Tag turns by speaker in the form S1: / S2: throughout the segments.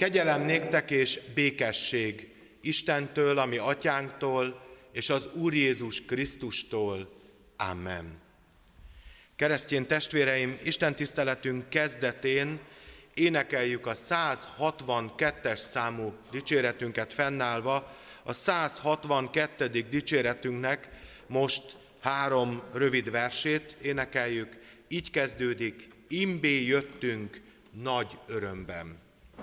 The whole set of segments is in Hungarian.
S1: Kegyelem néktek és békesség Istentől, a mi atyánktól, és az Úr Jézus Krisztustól. Amen. Keresztény testvéreim, Isten tiszteletünk kezdetén énekeljük a 162-es számú dicséretünket fennállva. A 162. dicséretünknek most 3 rövid versét énekeljük. Így kezdődik: Imbé jöttünk nagy örömben.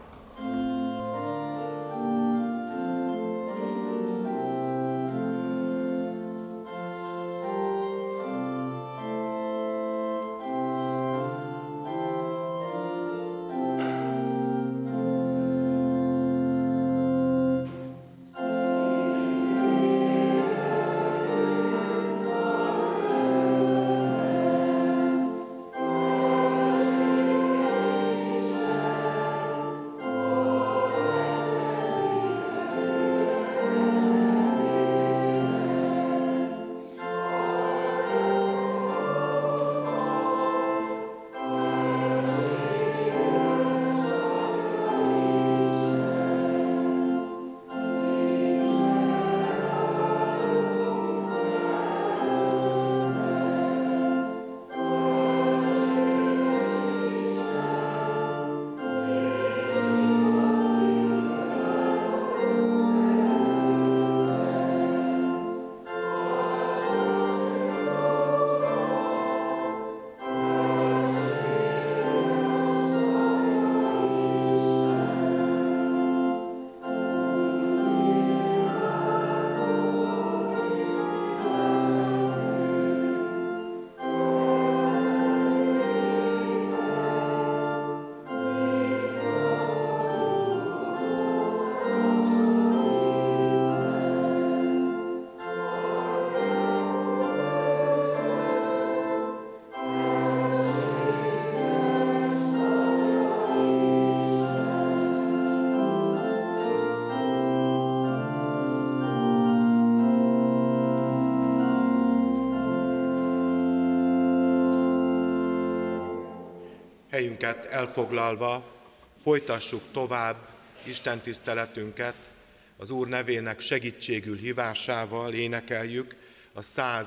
S1: Helyünket elfoglalva folytassuk tovább Isten tiszteletünket, az Úr nevének segítségül hívásával énekeljük a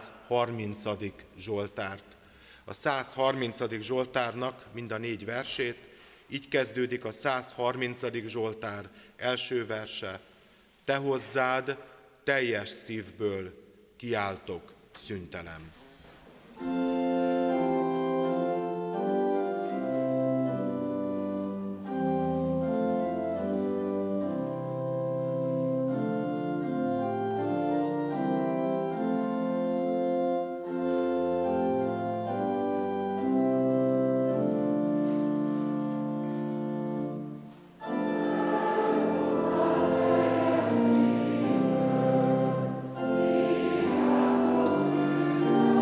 S1: 130. Zsoltárt. A 130. Zsoltárnak mind a 4 versét, így kezdődik a 130. Zsoltár első verse: Te hozzád teljes szívből kiáltok szüntelen.
S2: Amen.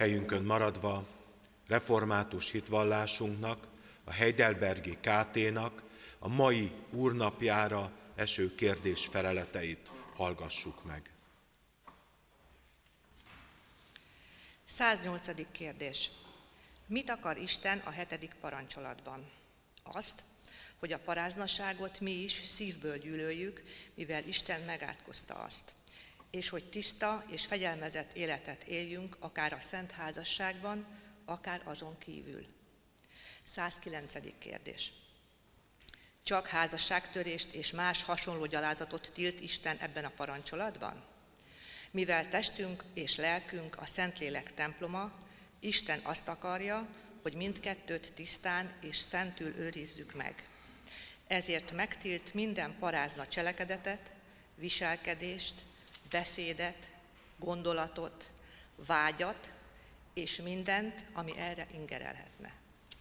S1: helyünkön maradva református hitvallásunknak, a Heidelbergi KT-nak a mai úrnapjára eső kérdés feleleteit hallgassuk meg.
S2: 108. kérdés. Mit akar Isten a 7. parancsolatban? Azt, hogy a paráznaságot mi is szívből gyűlöljük, mivel Isten megátkozta azt, és hogy tiszta és fegyelmezett életet éljünk, akár a szent házasságban, akár azon kívül. 109. kérdés. Csak házasságtörést és más hasonló gyalázatot tilt Isten ebben a parancsolatban? Mivel testünk és lelkünk a Szentlélek temploma, Isten azt akarja, hogy mindkettőt tisztán és szentül őrizzük meg. Ezért megtilt minden parázna cselekedetet, viselkedést, beszédet, gondolatot, vágyat és mindent, ami erre ingerelhetne.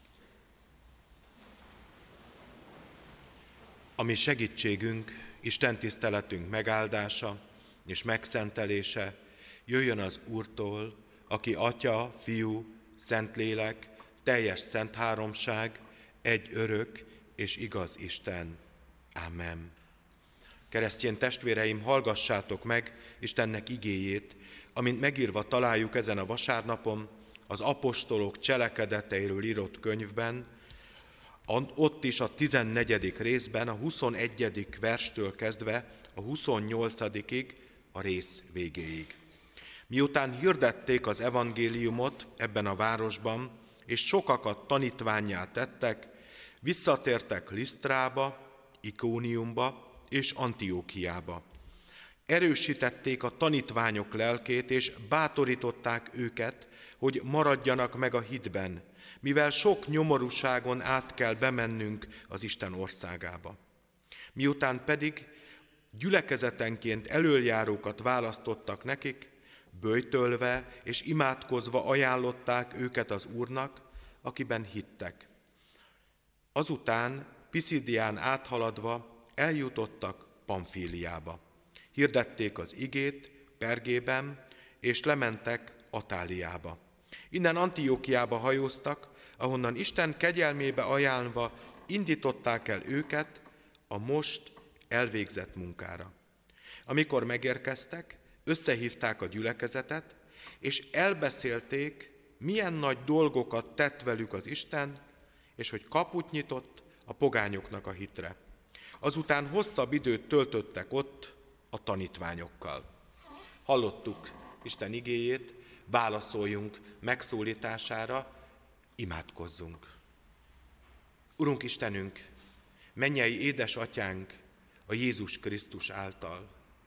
S1: A mi segítségünk, Isten tiszteletünk megáldása és megszentelése jöjjön az Úrtól, aki Atya, Fiú, Szentlélek, teljes szent háromság, egy örök és igaz Isten. Ámen. Keresztény testvéreim, hallgassátok meg Istennek igéjét, amint megírva találjuk ezen a vasárnapon az apostolok cselekedeteiről írott könyvben, ott is a 14. részben, a 21. verstől kezdve a 28. a rész végéig. Miután hirdették az evangéliumot ebben a városban, és sokakat tanítvánnyá tettek, visszatértek Lisztrába, Ikóniumba és Antiókiába. Erősítették a tanítványok lelkét, és bátorították őket, hogy maradjanak meg a hitben, mivel sok nyomorúságon át kell bemennünk az Isten országába. Miután pedig gyülekezetenként elöljárókat választottak nekik, böjtölve és imádkozva ajánlották őket az Úrnak, akiben hittek. Azután Piszidián áthaladva eljutottak Pamfíliába. Hirdették az igét Pergében, és lementek Atáliába. Innen Antiókiába hajóztak, ahonnan Isten kegyelmébe ajánlva indították el őket a most elvégzett munkára. Amikor megérkeztek, összehívták a gyülekezetet, és elbeszélték, milyen nagy dolgokat tett velük az Isten, és hogy kaput nyitott a pogányoknak a hitre. Azután hosszabb időt töltöttek ott a tanítványokkal. Hallottuk Isten igéjét, válaszoljunk megszólítására, imádkozzunk. Urunk Istenünk, mennyei édesatyánk a Jézus Krisztus által.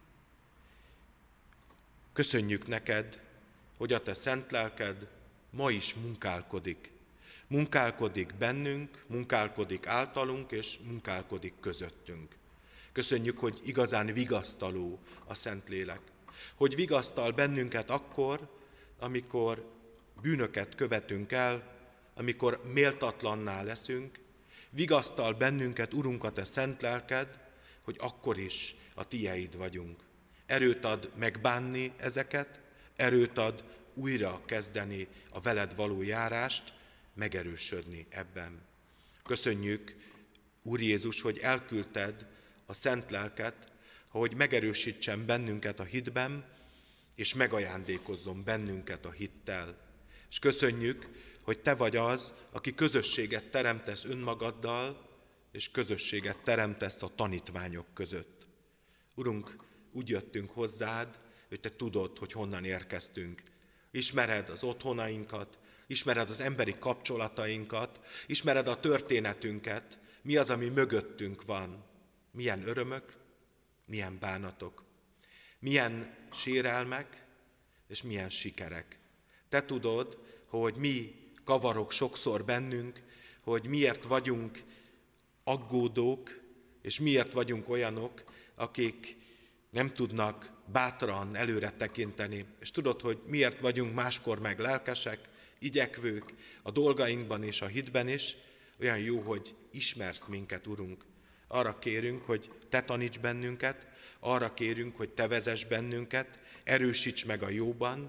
S1: Köszönjük neked, hogy a te szent lelked ma is munkálkodik. Munkálkodik bennünk, munkálkodik általunk, és munkálkodik közöttünk. Köszönjük, hogy igazán vigasztaló a Szentlélek. Hogy vigasztal bennünket akkor, amikor bűnöket követünk el, amikor méltatlanná leszünk. Vigasztal bennünket, Urunk, a te szent lelked, hogy akkor is a tieid vagyunk. Erőt ad megbánni ezeket, erőt ad újra kezdeni a veled való járást, megerősödni ebben. Köszönjük, Úr Jézus, hogy elküldted a szent lelket, hogy megerősítsen bennünket a hitben, és megajándékozzon bennünket a hittel. És köszönjük, hogy te vagy az, aki közösséget teremtesz önmagaddal, és közösséget teremtesz a tanítványok között. Urunk, úgy jöttünk hozzád, hogy te tudod, hogy honnan érkeztünk. Ismered az otthonainkat, ismered az emberi kapcsolatainkat, ismered a történetünket, mi az, ami mögöttünk van. Milyen örömök, milyen bánatok, milyen sérelmek, és milyen sikerek. Te tudod, hogy mi kavarok sokszor bennünk, hogy miért vagyunk aggódók, és miért vagyunk olyanok, akik nem tudnak bátran előre tekinteni. És tudod, hogy miért vagyunk máskor meg lelkesek, igyekvők a dolgainkban és a hitben is. Olyan jó, hogy ismersz minket, Urunk. Arra kérünk, hogy te taníts bennünket, arra kérünk, hogy te vezess bennünket, erősíts meg a jóban,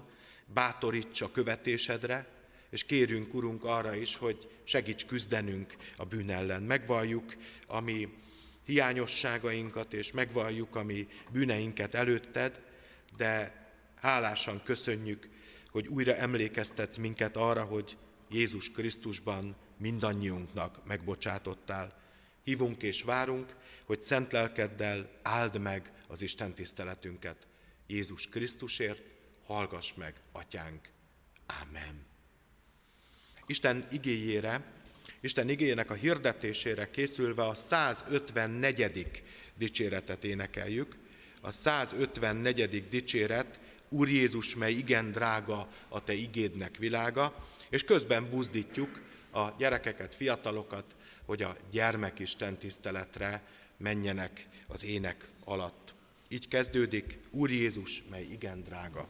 S1: bátoríts a követésedre, és kérünk, Urunk, arra is, hogy segíts küzdenünk a bűn ellen. Megvalljuk a mi hiányosságainkat, és megvalljuk a mi bűneinket előtted, de hálásan köszönjük, hogy újra emlékeztetsz minket arra, hogy Jézus Krisztusban mindannyiunknak megbocsátottál. Hívunk és várunk, hogy szent lelkeddel áld meg az Isten tiszteletünket. Jézus Krisztusért hallgass meg, Atyánk. Ámen. Isten igéjének a hirdetésére készülve a 154. dicséretet énekeljük. A 154. dicséret: Úr Jézus, mely igen drága a Te igédnek világa, és közben buzdítjuk a gyerekeket, fiatalokat, hogy a gyermekisten tiszteletre menjenek az ének alatt. Így kezdődik: Úr Jézus, mely igen drága.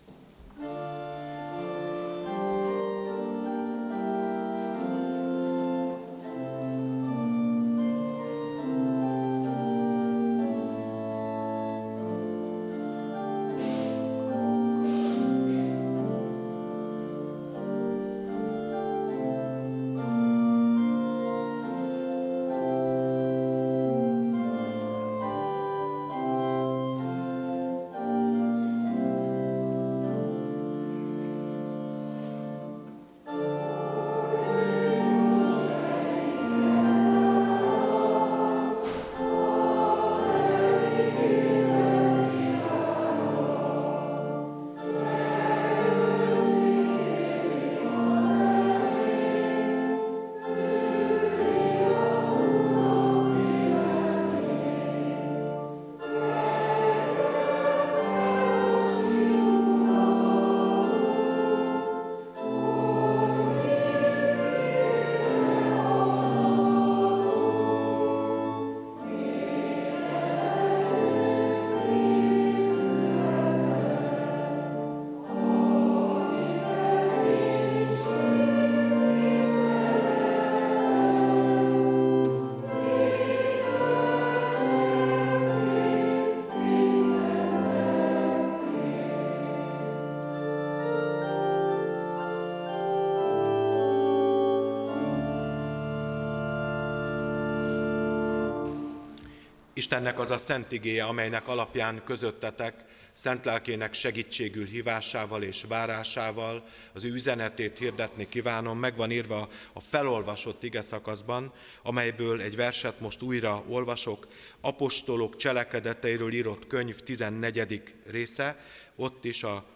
S1: Istennek az a szent igéje, amelynek alapján közöttetek szent lelkének segítségül hívásával és várásával az ő üzenetét hirdetni kívánom. Meg van írva a felolvasott igeszakaszban, amelyből egy verset most újra olvasok. Apostolok cselekedeteiről írott könyv 14. része, ott is a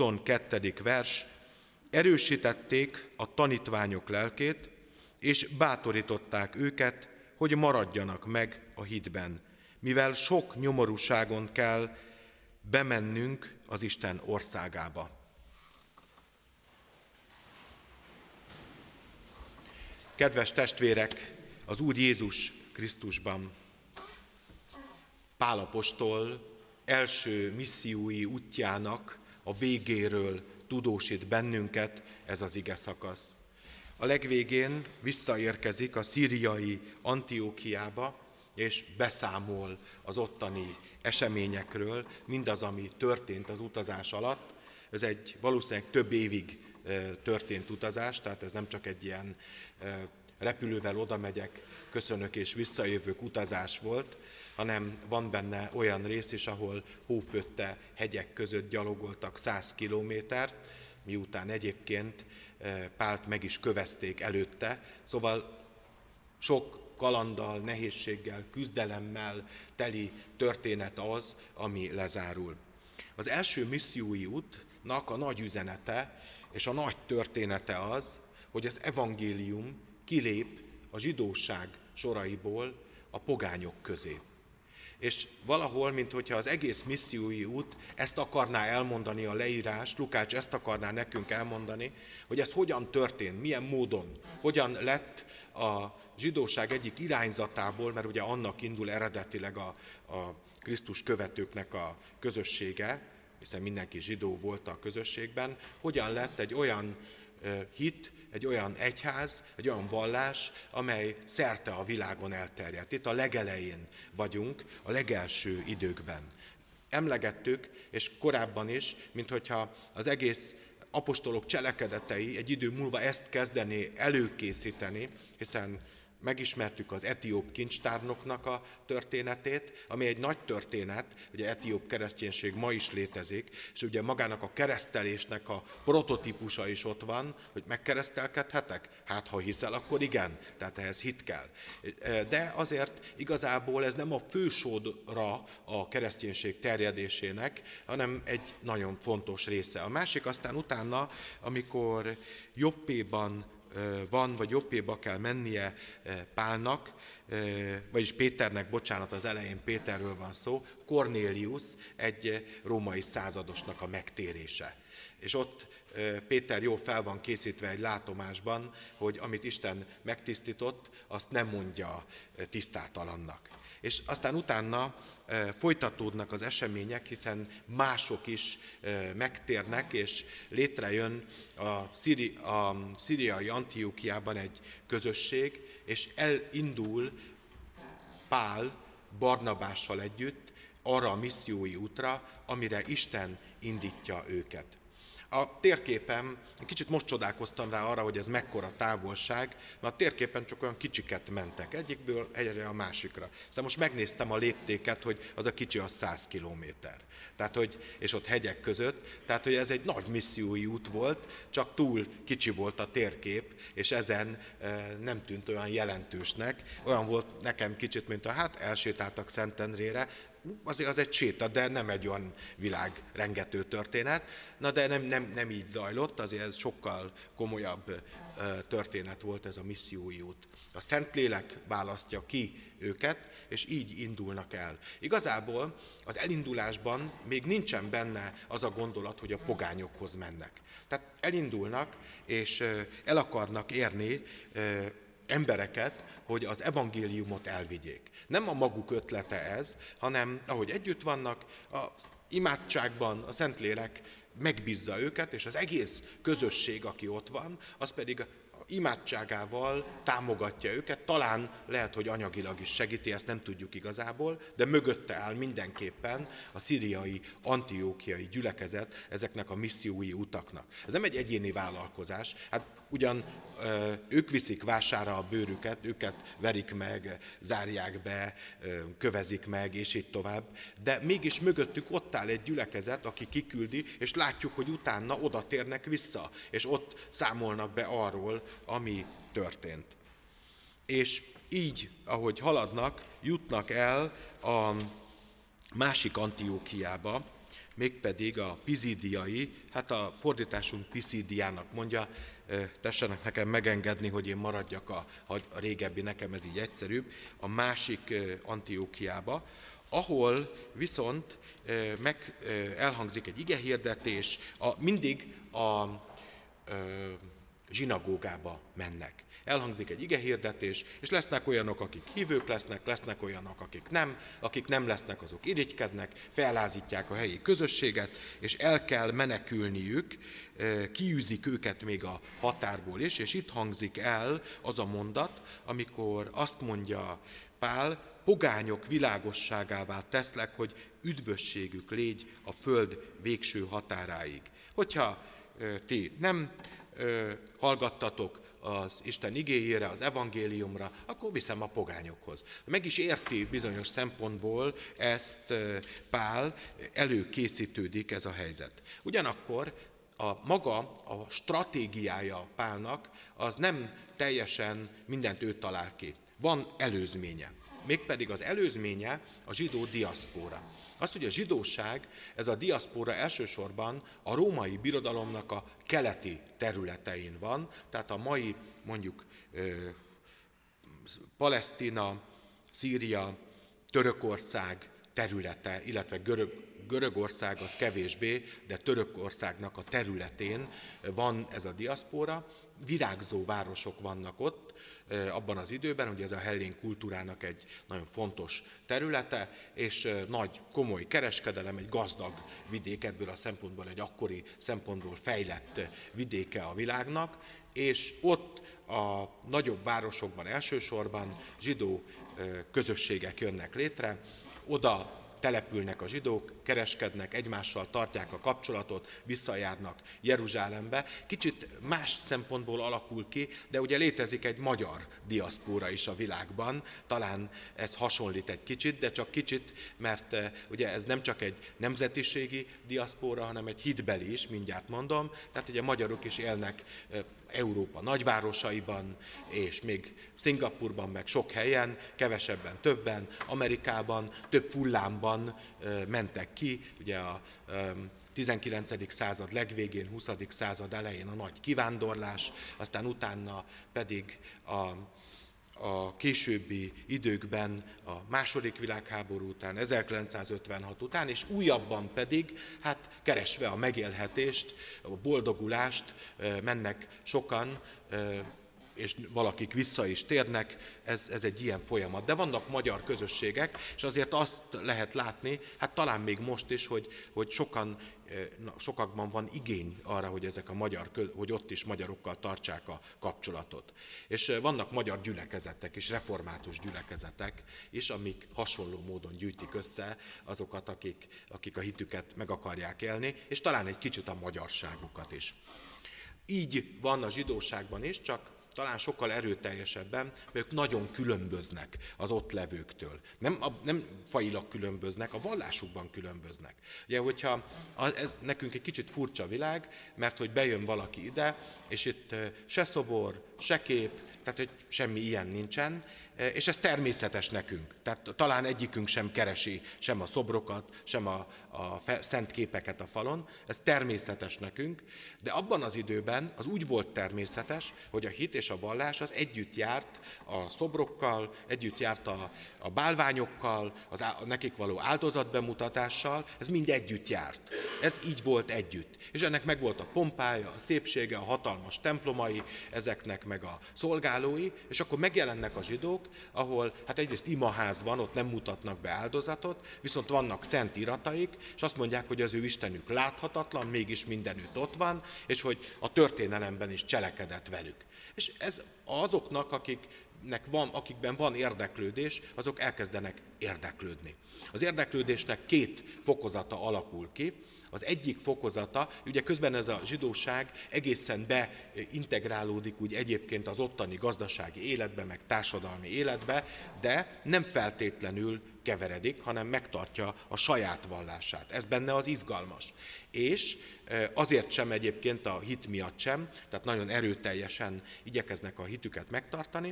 S1: 22. vers. Erősítették a tanítványok lelkét, és bátorították őket, hogy maradjanak meg a hitben, mivel sok nyomorúságon kell bemennünk az Isten országába. Kedves testvérek, az Úr Jézus Krisztusban! Pál apostol első missziói útjának a végéről tudósít bennünket ez az igeszakasz. A legvégén visszaérkezik a szíriai Antiókiába, és beszámol az ottani eseményekről, mindaz, ami történt az utazás alatt. Ez egy valószínűleg több évig történt utazás, tehát ez nem csak egy ilyen repülővel oda megyek, köszönök és visszajövök utazás volt, hanem van benne olyan rész is, ahol hófötte hegyek között gyalogoltak 100 kilométert, miután egyébként Pált meg is kövezték előtte, szóval sok kalanddal, nehézséggel, küzdelemmel teli történet az, ami lezárul. Az első missziói útnak a nagy üzenete és a nagy története az, hogy az evangélium kilép a zsidóság soraiból a pogányok közé. És valahol, minthogyha az egész missziói út ezt akarná elmondani a leírás, Lukács ezt akarná nekünk elmondani, hogy ez hogyan történt, milyen módon, hogyan lett a zsidóság egyik irányzatából, mert ugye annak indul eredetileg a Krisztus követőknek a közössége, hiszen mindenki zsidó volt a közösségben, hogyan lett egy olyan hit, egy olyan egyház, egy olyan vallás, amely szerte a világon elterjedt. Itt a legelején vagyunk, a legelső időkben. Emlegettük, és korábban is, minthogyha az egész apostolok cselekedetei egy idő múlva ezt kezdené előkészíteni, hiszen megismertük az etióp kincstárnoknak a történetét, ami egy nagy történet, ugye etióp kereszténység ma is létezik, és ugye magának a keresztelésnek a prototípusa is ott van, hogy megkeresztelkedhetek? Hát ha hiszel, akkor igen, tehát ehhez hit kell. De azért igazából ez nem a fősodra a kereszténység terjedésének, hanem egy nagyon fontos része. A másik aztán utána, amikor Joppéban van, vagy Joppéba kell mennie Pálnak, vagyis Péternek, bocsánat, az elején Péterről van szó, Kornélius egy római századosnak a megtérése. És ott Péter jól fel van készítve egy látomásban, hogy amit Isten megtisztított, azt nem mondja tisztátalannak. És aztán utána folytatódnak az események, hiszen mások is megtérnek, és létrejön a szíriai Antiochiában egy közösség, és elindul Pál Barnabással együtt arra a missziói útra, amire Isten indítja őket. A térképen, kicsit most csodálkoztam rá arra, hogy ez mekkora távolság, mert a térképen csak olyan kicsiket mentek, egyikből egyre a másikra. Aztán most megnéztem a léptéket, hogy az a kicsi az 100 kilométer. És ott hegyek között, tehát hogy ez egy nagy missziói út volt, csak túl kicsi volt a térkép, és ezen nem tűnt olyan jelentősnek. Olyan volt nekem kicsit, mint elsétáltak Szentendrére, azért az egy séta, de nem egy olyan világrengető történet. Na de nem így zajlott, azért ez sokkal komolyabb történet volt ez a missziói út. A Szentlélek választja ki őket, és így indulnak el. Igazából az elindulásban még nincsen benne az a gondolat, hogy a pogányokhoz mennek. Tehát elindulnak, és el akarnak érni embereket, hogy az evangéliumot elvigyék. Nem a maguk ötlete ez, hanem ahogy együtt vannak, a imádságban a Szentlélek megbízza őket, és az egész közösség, aki ott van, az pedig imádságával támogatja őket, talán lehet, hogy anyagilag is segíti, ezt nem tudjuk igazából, de mögötte áll mindenképpen a szíriai, antiókiai gyülekezet ezeknek a missziói utaknak. Ez nem egy egyéni vállalkozás, ugyan ők viszik vására a bőrüket, őket verik meg, zárják be, kövezik meg, és így tovább, de mégis mögöttük ott áll egy gyülekezet, aki kiküldi, és látjuk, hogy utána oda térnek vissza, és ott számolnak be arról, ami történt. És így, ahogy haladnak, jutnak el a másik Antiókiába, mégpedig a pizidiai, a fordításunk Pisidiának mondja, tessenek nekem megengedni, hogy én maradjak a régebbi, nekem ez így egyszerűbb, a másik Antiókiába, ahol viszont elhangzik egy igehirdetés, mindig a zsinagógába mennek. Elhangzik egy igehirdetés, és lesznek olyanok, akik hívők lesznek olyanok, akik nem lesznek, azok irigykednek, fellázítják a helyi közösséget, és el kell menekülniük, kiűzik őket még a határból is, és itt hangzik el az a mondat, amikor azt mondja Pál, pogányok világosságává teszlek, hogy üdvösségük légy a föld végső határáig. Hogyha ti nem hallgattatok az Isten igéjére, az evangéliumra, akkor viszem a pogányokhoz. Meg is érti bizonyos szempontból ezt Pál, előkészítődik ez a helyzet. Ugyanakkor a stratégiája Pálnak az nem teljesen mindent ő talál ki. Van előzménye. Mégpedig az előzménye a zsidó diaszpóra. Azt, hogy a zsidóság, ez a diaszpóra elsősorban a római birodalomnak a keleti területein van, tehát a mai mondjuk Palesztina, Szíria, Törökország területe, illetve Görögország az kevésbé, de Törökországnak a területén van ez a diaszpóra. Virágzó városok vannak ott abban az időben, hogy ez a hellén kultúrának egy nagyon fontos területe, és nagy, komoly kereskedelem, egy gazdag vidék, ebből a szempontból egy akkori szempontból fejlett vidéke a világnak, és ott a nagyobb városokban elsősorban zsidó közösségek jönnek létre, oda települnek a zsidók, kereskednek, egymással tartják a kapcsolatot, visszajárnak Jeruzsálembe. Kicsit más szempontból alakul ki, de ugye létezik egy magyar diaszpóra is a világban, talán ez hasonlít egy kicsit, de csak kicsit, mert ugye ez nem csak egy nemzetiségi diaszpóra, hanem egy hitbeli is, mindjárt mondom, tehát ugye magyarok is élnek Európa nagyvárosaiban, és még Szingapurban, meg sok helyen, kevesebben, többen, Amerikában, több hullámban mentek ki, ugye a 19. század legvégén, 20. század elején a nagy kivándorlás, aztán utána pedig a későbbi időkben, a második világháború után, 1956 után, és újabban pedig, hát keresve a megélhetést, a boldogulást mennek sokan, és valakik vissza is térnek, ez egy ilyen folyamat. De vannak magyar közösségek, és azért azt lehet látni, hát talán még most is, hogy sokakban van igény arra, hogy ezek hogy ott is magyarokkal tartsák a kapcsolatot. És vannak magyar gyülekezetek és református gyülekezetek is, amik hasonló módon gyűjtik össze azokat, akik a hitüket meg akarják élni, és talán egy kicsit a magyarságukat is. Így van a zsidóságban is, csak talán sokkal erőteljesebben, mert ők nagyon különböznek az ott levőktől. Nem fajilag különböznek, a vallásukban különböznek. Ugye, hogyha ez nekünk egy kicsit furcsa világ, mert hogy bejön valaki ide, és itt se szobor, se kép, tehát hogy semmi ilyen nincsen, és ez természetes nekünk. Tehát talán egyikünk sem keresi sem a szobrokat, sem a szent képeket a falon, ez természetes nekünk, de abban az időben az úgy volt természetes, hogy a hit és a vallás az együtt járt a szobrokkal, együtt járt a bálványokkal, a nekik való áldozatbemutatással, ez mind együtt járt. Ez így volt együtt. És ennek meg volt a pompája, a szépsége, a hatalmas templomai, ezeknek meg a szolgálói, és akkor megjelennek a zsidók, ahol hát egyrészt imaház van, ott nem mutatnak be áldozatot, viszont vannak szent irataik, és azt mondják, hogy az ő Istenük láthatatlan, mégis mindenütt ott van, és hogy a történelemben is cselekedett velük. És ez azoknak, akikben van érdeklődés, azok elkezdenek érdeklődni. Az érdeklődésnek két fokozata alakul ki. Az egyik fokozata, ugye közben ez a zsidóság egészen beintegrálódik úgy egyébként az ottani gazdasági életbe, meg társadalmi életbe, de nem feltétlenül keveredik, hanem megtartja a saját vallását. Ez benne az izgalmas. És azért sem egyébként a hit miatt sem, tehát nagyon erőteljesen igyekeznek a hitüket megtartani,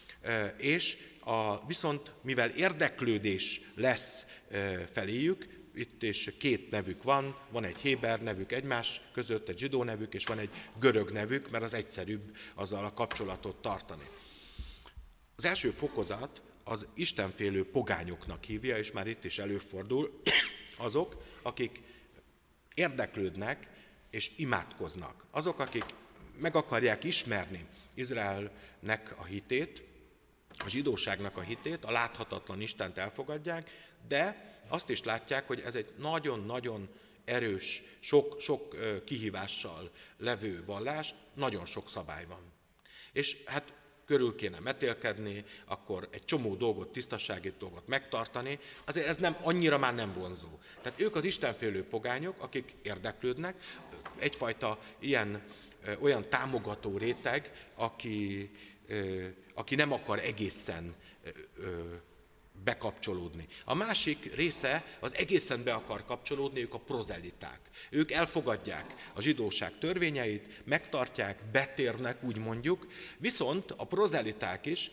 S1: és viszont mivel érdeklődés lesz feléjük, itt is két nevük van egy héber nevük egymás között, egy zsidó nevük, és van egy görög nevük, mert az egyszerűbb azzal a kapcsolatot tartani. Az első fokozat az istenfélő pogányoknak hívja, és már itt is előfordul, azok, akik érdeklődnek és imádkoznak. Azok, akik meg akarják ismerni Izraelnek a hitét, a zsidóságnak a hitét, a láthatatlan Istent elfogadják, de azt is látják, hogy ez egy nagyon-nagyon erős, sok kihívással levő vallás, nagyon sok szabály van. És hát körül kéne metélkedni, akkor egy csomó dolgot, tisztasági dolgot megtartani, azért ez annyira már nem vonzó. Tehát ők az istenfélő pogányok, akik érdeklődnek, egyfajta olyan támogató réteg, aki nem akar egészen bekapcsolódni. A másik része az egészen be akar kapcsolódni, ők a prozeliták. Ők elfogadják a zsidóság törvényeit, megtartják, betérnek, úgy mondjuk, viszont a prozeliták is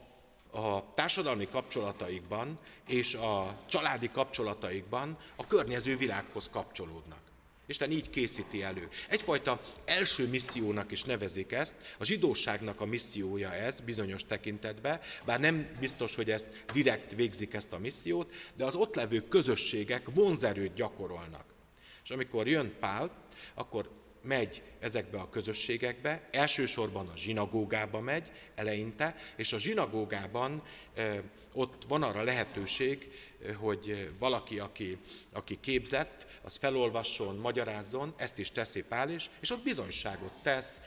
S1: a társadalmi kapcsolataikban és a családi kapcsolataikban a környező világhoz kapcsolódnak. Isten így készíti elő. Egyfajta első missziónak is nevezik ezt, a zsidóságnak a missziója ez bizonyos tekintetben, bár nem biztos, hogy ezt direkt végzik ezt a missziót, de az ott levő közösségek vonzerőt gyakorolnak. És amikor jön Pál, akkor megy ezekbe a közösségekbe, elsősorban a zsinagógába megy eleinte, és a zsinagógában ott van arra lehetőség, hogy valaki, aki képzett, az felolvasson, magyarázzon, ezt is teszi Pál is, és ott bizonyságot tesz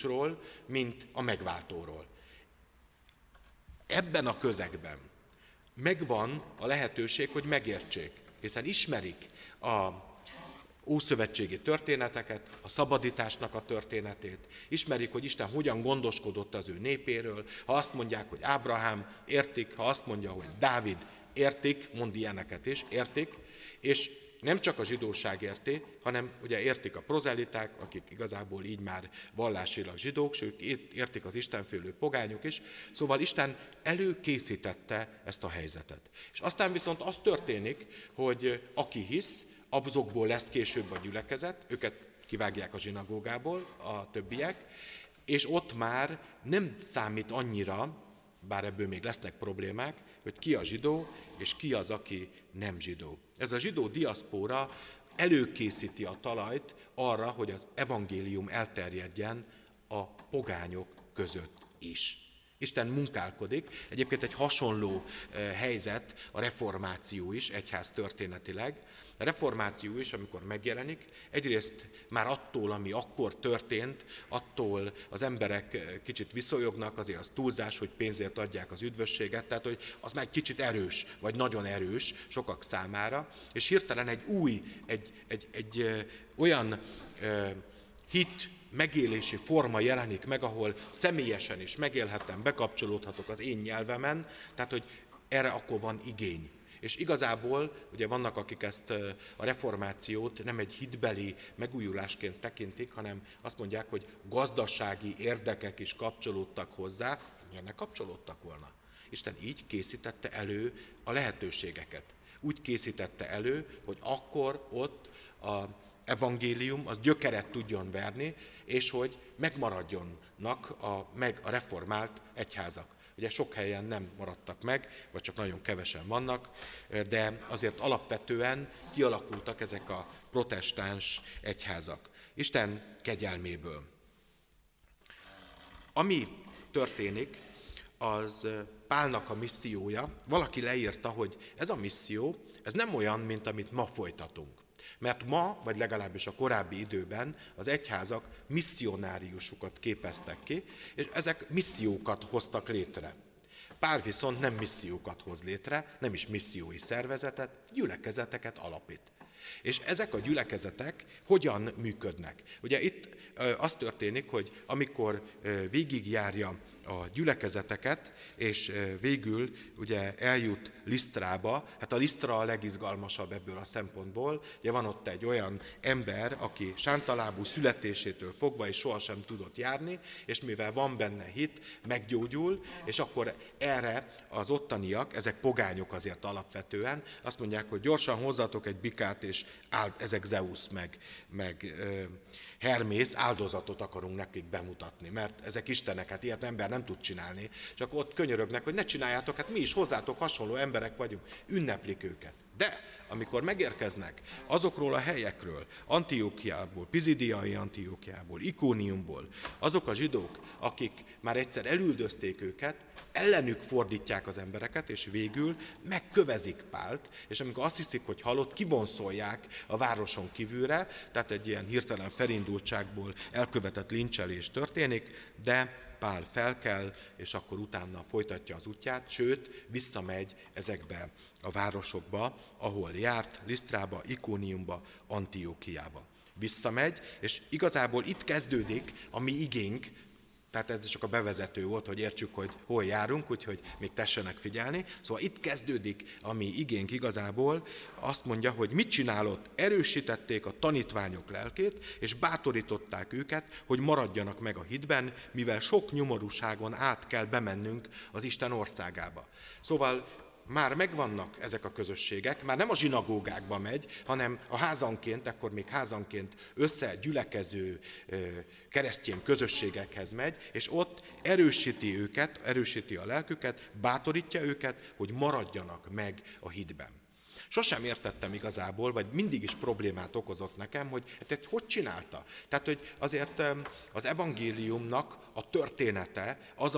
S1: Jézusról, mint a megváltóról. Ebben a közegben megvan a lehetőség, hogy megértsék, hiszen ismerik a ószövetségi történeteket, a szabadításnak a történetét, ismerik, hogy Isten hogyan gondoskodott az ő népéről. Ha azt mondják, hogy Ábrahám, értik, ha azt mondja, hogy Dávid, értik, mond ilyeneket is, értik, és nem csak a zsidóság érti, hanem ugye értik a prozeliták, akik igazából így már vallásilag zsidók, sőt értik az istenfélő pogányok is. Szóval Isten előkészítette ezt a helyzetet. És aztán viszont az történik, hogy aki hisz, azokból lesz később a gyülekezet, őket kivágják a zsinagógából a többiek, és ott már nem számít annyira, bár ebből még lesznek problémák, hogy ki a zsidó, és ki az, aki nem zsidó. Ez a zsidó diaszpóra előkészíti a talajt arra, hogy az evangélium elterjedjen a pogányok között is. Isten munkálkodik. Egyébként egy hasonló helyzet a reformáció is, egyház történetileg. A reformáció is, amikor megjelenik, egyrészt már attól, ami akkor történt, attól az emberek kicsit visszajognak, azért az túlzás, hogy pénzért adják az üdvösséget, tehát hogy az már egy kicsit erős, vagy nagyon erős sokak számára, és hirtelen egy új, egy olyan hit, megélési forma jelenik meg, ahol személyesen is megélhetem, bekapcsolódhatok az én nyelvemen, tehát hogy erre akkor van igény. És igazából, ugye vannak, akik ezt a reformációt nem egy hitbeli megújulásként tekintik, hanem azt mondják, hogy gazdasági érdekek is kapcsolódtak hozzá, miért ne kapcsolódtak volna? Isten így készítette elő a lehetőségeket. Úgy készítette elő, hogy akkor ott az evangélium az gyökeret tudjon verni, és hogy megmaradjonnak a reformált egyházak. Ugye sok helyen nem maradtak meg, vagy csak nagyon kevesen vannak, de azért alapvetően kialakultak ezek a protestáns egyházak. Isten kegyelméből. Ami történik, az Pálnak a missziója. Valaki leírta, hogy ez a misszió, ez nem olyan, mint amit ma folytatunk. Mert ma, vagy legalábbis a korábbi időben az egyházak misszionáriusokat képeztek ki, és ezek missziókat hoztak létre. Pál viszont nem missziókat hoz létre, nem is missziói szervezetet, gyülekezeteket alapít. És ezek a gyülekezetek hogyan működnek? Ugye itt az történik, hogy amikor végigjárja a gyülekezeteket, és végül ugye eljut Lisztrába, hát a Lisztra a legizgalmasabb ebből a szempontból, ugye van ott egy olyan ember, aki sántalábú születésétől fogva és sohasem tudott járni, és mivel van benne hit, meggyógyul, és akkor erre az ottaniak, ezek pogányok azért alapvetően, azt mondják, hogy gyorsan hozzatok egy bikát, és ezek Zeusz meg Hermész áldozatot akarunk nekik bemutatni, mert ezek istenek, hát ilyet ember nem tud csinálni, csak ott könyörögnek, hogy ne csináljátok, hát mi is hozzátok hasonló emberek vagyunk, ünneplik őket. De amikor megérkeznek azokról a helyekről, Antiókiából, Pizidiai Antiókiából, Ikóniumból, azok a zsidók, akik már egyszer elüldözték őket, ellenük fordítják az embereket, és végül megkövezik Pált, és amikor azt hiszik, hogy halott, kivonszolják a városon kívülre, tehát egy ilyen hirtelen felindultságból elkövetett lincselés történik, de Pál felkel, és akkor utána folytatja az útját, sőt, visszamegy ezekbe a városokba, ahol járt, Lisztrába, Ikóniumba, Antiókiába. Visszamegy, és igazából itt kezdődik a mi igénk, tehát ez csak a bevezető volt, hogy értsük, hogy hol járunk, úgyhogy még tessenek figyelni. Szóval itt kezdődik a mi igénk igazából, azt mondja, hogy mit csinálott? Erősítették a tanítványok lelkét, és bátorították őket, hogy maradjanak meg a hitben, mivel sok nyomorúságon át kell bemennünk az Isten országába. Szóval már megvannak ezek a közösségek, már nem a zsinagógákba megy, hanem a házanként, akkor még házanként összegyülekező keresztény közösségekhez megy, és ott erősíti őket, erősíti a lelküket, bátorítja őket, hogy maradjanak meg a hitben. Sosem értettem igazából, vagy mindig is problémát okozott nekem, hogy hát hogy csinálta. Tehát, hogy azért az evangéliumnak a története, az,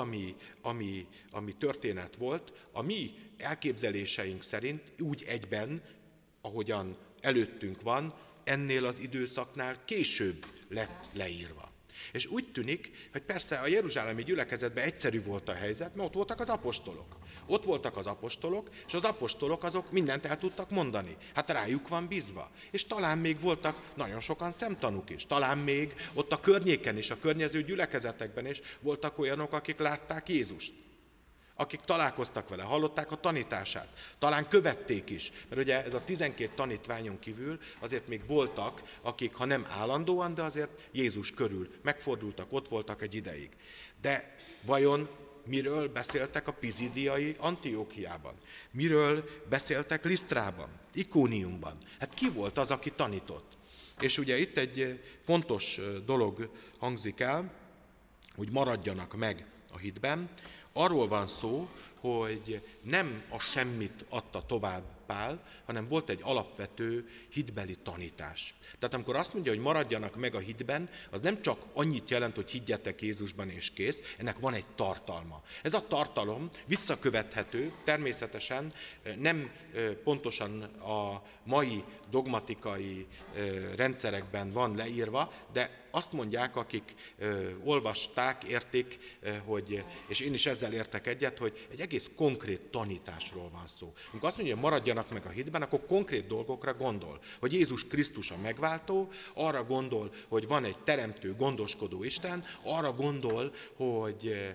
S1: ami történet volt, a mi elképzeléseink szerint úgy egyben, ahogyan előttünk van, ennél az időszaknál később lett leírva. És úgy tűnik, hogy persze a jeruzsálemi gyülekezetben egyszerű volt a helyzet, mert ott voltak az apostolok. Ott voltak az apostolok, és az apostolok azok mindent el tudtak mondani. Hát rájuk van bízva. És talán még voltak nagyon sokan szemtanúk is. Talán még ott a környéken is, a környező gyülekezetekben is voltak olyanok, akik látták Jézust. Akik találkoztak vele, hallották a tanítását, talán követték is, mert ugye ez a 12 tanítványon kívül azért még voltak, akik ha nem állandóan, de azért Jézus körül megfordultak, ott voltak egy ideig. De vajon miről beszéltek a pizidiai Antiókiában? Miről beszéltek Lisztrában, Ikóniumban? Hát ki volt az, aki tanított? És ugye itt egy fontos dolog hangzik el, hogy maradjanak meg a hitben. Arról van szó, hogy nem a semmit adta tovább Pál, hanem volt egy alapvető hitbeli tanítás. Tehát amikor azt mondja, hogy maradjanak meg a hitben, az nem csak annyit jelent, hogy higgyetek Jézusban és kész, ennek van egy tartalma. Ez a tartalom visszakövethető, természetesen nem pontosan a mai dogmatikai rendszerekben van leírva, de azt mondják, akik olvasták, értik, hogy, és én is ezzel értek egyet, hogy egy egész konkrét tanításról van szó. Amikor azt mondja, hogy maradjanak meg a hitben, akkor konkrét dolgokra gondol. Hogy Jézus Krisztus a megváltó, arra gondol, hogy van egy teremtő, gondoskodó Isten, arra gondol, hogy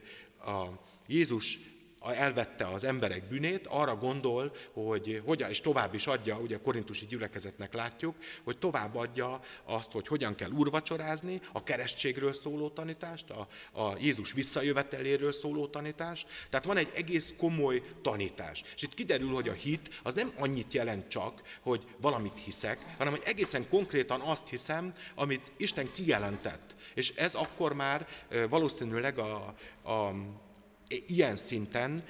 S1: Jézus elvette az emberek bűnét, arra gondol, hogy hogyan, és tovább is adja, ugye a korintusi gyülekezetnek látjuk, hogy tovább adja azt, hogy hogyan kell úrvacsorázni, a keresztségről szóló tanítást, a Jézus visszajöveteléről szóló tanítást. Tehát van egy egész komoly tanítás. És itt kiderül, hogy a hit az nem annyit jelent csak, hogy valamit hiszek, hanem hogy egészen konkrétan azt hiszem, amit Isten kijelentett. És ez akkor már valószínűleg ilyen szinten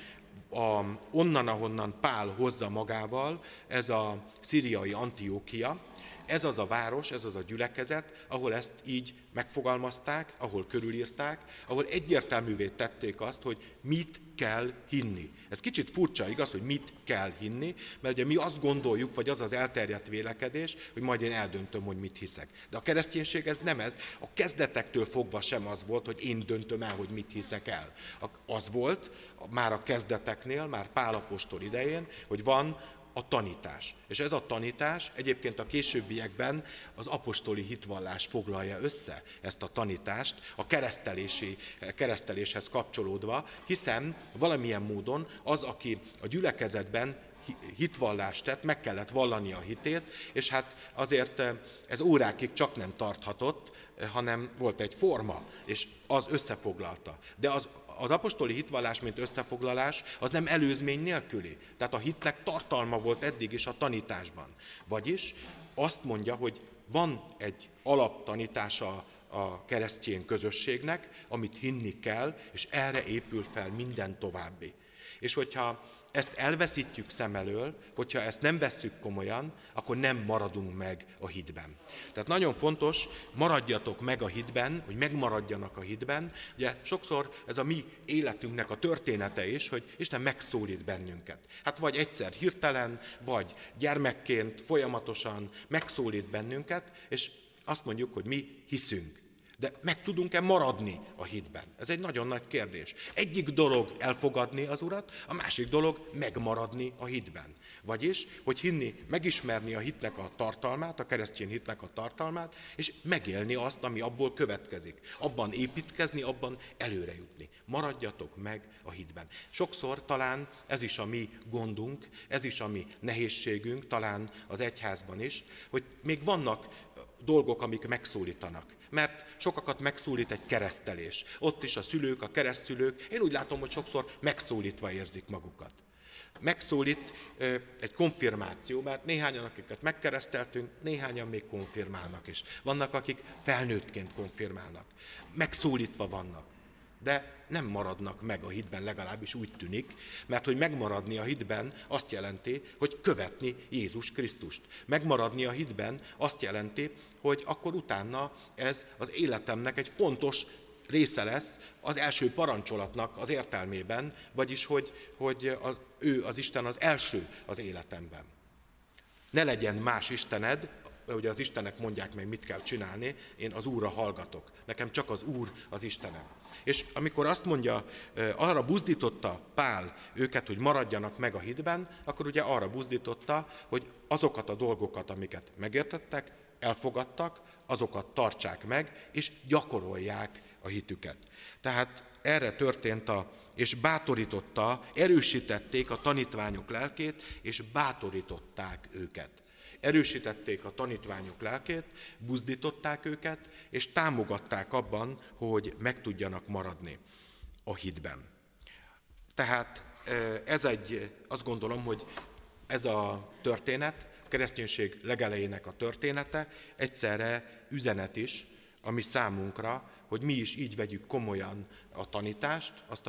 S1: onnan, ahonnan Pál hozza magával, ez a szíriai Antiókia, ez az a város, ez az a gyülekezet, ahol ezt így megfogalmazták, ahol körülírták, ahol egyértelművé tették azt, hogy mit kell hinni. Ez kicsit furcsa, igaz, hogy mit kell hinni, mert ugye mi azt gondoljuk, vagy az az elterjedt vélekedés, hogy majd én eldöntöm, hogy mit hiszek. De a kereszténység ez nem ez. A kezdetektől fogva sem az volt, hogy én döntöm el, hogy mit hiszek el. Az volt már a kezdeteknél, már Pál apostol idején, hogy van a tanítás. És ez a tanítás egyébként a későbbiekben az apostoli hitvallás foglalja össze ezt a tanítást, a kereszteléshez kapcsolódva, hiszen valamilyen módon az, aki a gyülekezetben hitvallást tett, meg kellett vallani a hitét, és hát azért ez órákig csak nem tarthatott, hanem volt egy forma, és az összefoglalta. De az apostoli hitvallás, mint összefoglalás, az nem előzmény nélküli. Tehát a hitnek tartalma volt eddig is a tanításban. Vagyis azt mondja, hogy van egy alaptanítása a keresztény közösségnek, amit hinni kell, és erre épül fel minden további. És hogyha ezt elveszítjük szem elől, hogyha ezt nem vesszük komolyan, akkor nem maradunk meg a hitben. Tehát nagyon fontos, maradjatok meg a hitben, hogy megmaradjanak a hitben. Ugye sokszor ez a mi életünknek a története is, hogy Isten megszólít bennünket. Hát vagy egyszer hirtelen, vagy gyermekként folyamatosan megszólít bennünket, és azt mondjuk, hogy mi hiszünk. De meg tudunk-e maradni a hitben? Ez egy nagyon nagy kérdés. Egyik dolog elfogadni az Urat, a másik dolog megmaradni a hitben. Vagyis, hogy hinni, megismerni a hitnek a tartalmát, a keresztény hitnek a tartalmát, és megélni azt, ami abból következik. Abban építkezni, abban előre jutni. Maradjatok meg a hitben. Sokszor talán ez is a mi gondunk, ez is a mi nehézségünk, talán az egyházban is, hogy még vannak dolgok, amik megszólítanak. Mert sokakat megszólít egy keresztelés. Ott is a szülők, a keresztszülők, én úgy látom, hogy sokszor megszólítva érzik magukat. Megszólít egy konfirmáció, mert néhányan, akiket megkereszteltünk, néhányan még konfirmálnak is. Vannak, akik felnőttként konfirmálnak. Megszólítva vannak. De nem maradnak meg a hitben, legalábbis úgy tűnik, mert hogy megmaradni a hitben azt jelenti, hogy követni Jézus Krisztust. Megmaradni a hitben azt jelenti, hogy akkor utána ez az életemnek egy fontos része lesz az első parancsolatnak az értelmében, vagyis hogy ő az Isten az első az életemben. Ne legyen más istened, ugye az Istenek mondják meg, mit kell csinálni, én az Úrra hallgatok. Nekem csak az Úr az Istenem. És amikor azt mondja, arra buzdította Pál őket, hogy maradjanak meg a hitben, akkor ugye arra buzdította, hogy azokat a dolgokat, amiket megértettek, elfogadtak, azokat tartsák meg, és gyakorolják a hitüket. Tehát erre történt és bátorította, erősítették a tanítványok lelkét, és bátorították őket. Erősítették a tanítványok lelkét, buzdították őket, és támogatták abban, hogy meg tudjanak maradni a hitben. Tehát azt gondolom, hogy ez a történet, a kereszténység legelejének a története egyszerre üzenet is, ami számunkra, hogy mi is így vegyük komolyan a tanítást, azt,